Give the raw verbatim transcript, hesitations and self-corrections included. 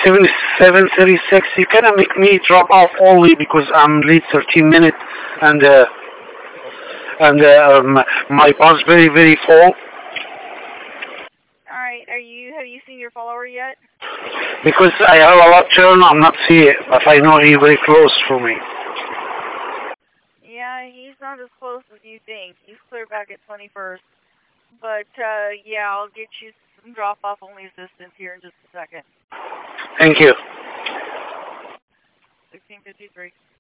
seventy-seven thirty-six. You cannot make me drop off only because I'm late thirteen minutes and uh, and uh, um, my bus very very full. All right. Are you? Have you seen your follower yet? Because I have a lot turn, I'm not see it, but I know he's very close for me. Yeah, he's not as close as you think. He's clear back at twenty-first. But, uh, yeah, I'll get you some drop-off only assistance here in just a second. Thank you. sixteen fifty-three.